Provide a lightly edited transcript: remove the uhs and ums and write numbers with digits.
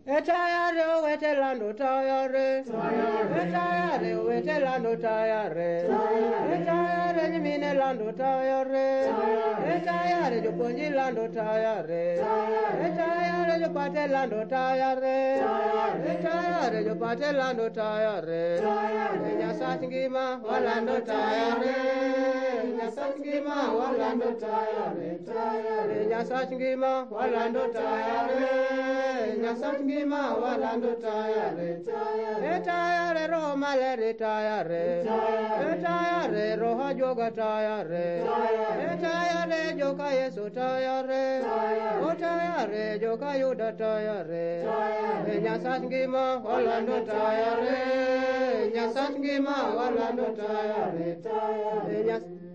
Etayare wetelando tayare. Etayare wetelando tayare. Etayare jimine lando tayare. Etayare juponji lando tayare. Etayare jupate lando tayare. Etayare jupate lando tayare. Nyasachingima walando tayare. Nyasachingima walando tayare. Nyasachingima walando tayare. Nyasachingima walando tayare. Etayare roho malere tayare. Etayare roho joga tayare. Etayare joka Yesu tayare. Otayare joka Yuda tayare. Nyasachingima walando tayare. Nyasachingima walando tayare.